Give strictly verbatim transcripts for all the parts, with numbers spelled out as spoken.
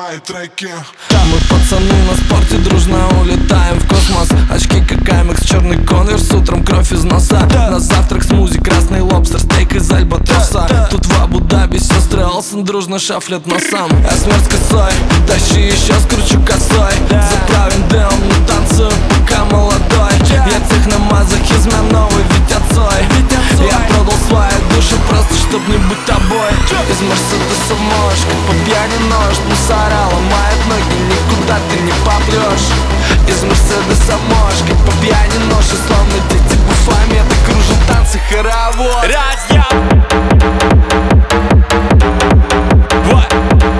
мои треки. Мы пацаны на спорте дружно улетаем в космос. Очки как аймакс, черный конверс, утром кровь из носа. На завтрак смузи, красный лобстер, стейк из альбатроса. Тут в Абу-Даби сестры Олсен дружно шафлят носам. Я смерть косой, тащи еще скручу косой. Заправим дымом, не танцую, пока молодой. Я техномазохизм, я новый Витя Цой. Я продал свои души просто, чтоб не быть тобой. Из Мерседеса можешь, как по пьяни нож. Мусора ломает ноги, никуда ты не попрешь. Из Мерседеса можешь, как по пьяни нож. И словно дети буфами, это кружим танцы хоровод. Разъем! Вот!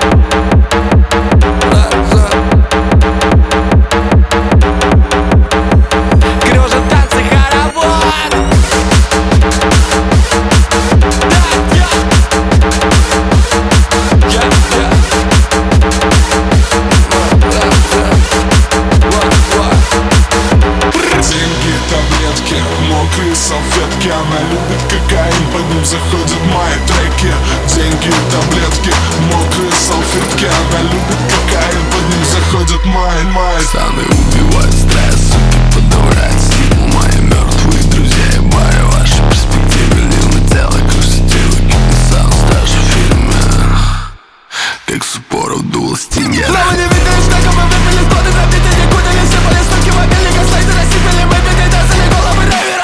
Кружим танцы хоровод! Мокрые салфетки, она любит кокаин, под ним заходят мои треки. Деньги, таблетки, мокрые салфетки, она любит кокаин, под ним заходят мои, мои. Станы убивают стресс, суки подавляют силу. Мои мертвые друзья и бары, ваши перспективы. Лирное тело, кружите руки, писал даже в фильме. Как Супоров дуло стингер. Снова не видишь, как мы выпили годы, забиты никуда не сыпали стуки мобильника, слайды рассыпали, мы передазали головы рэвера.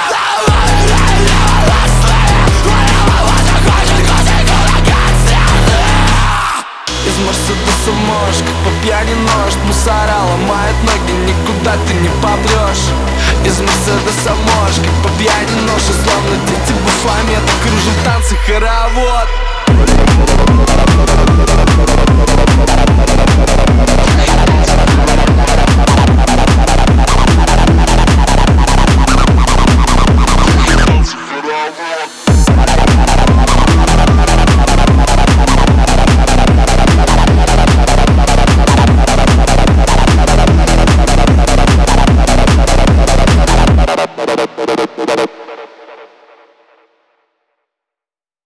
Из Мерседеса можешь, как по пьяни нож. Мусора ломает ноги, никуда ты не попрешь. Из Мерседеса можешь, как по пьяни нож. И словно дети буфами, это кружим танцы хоровод.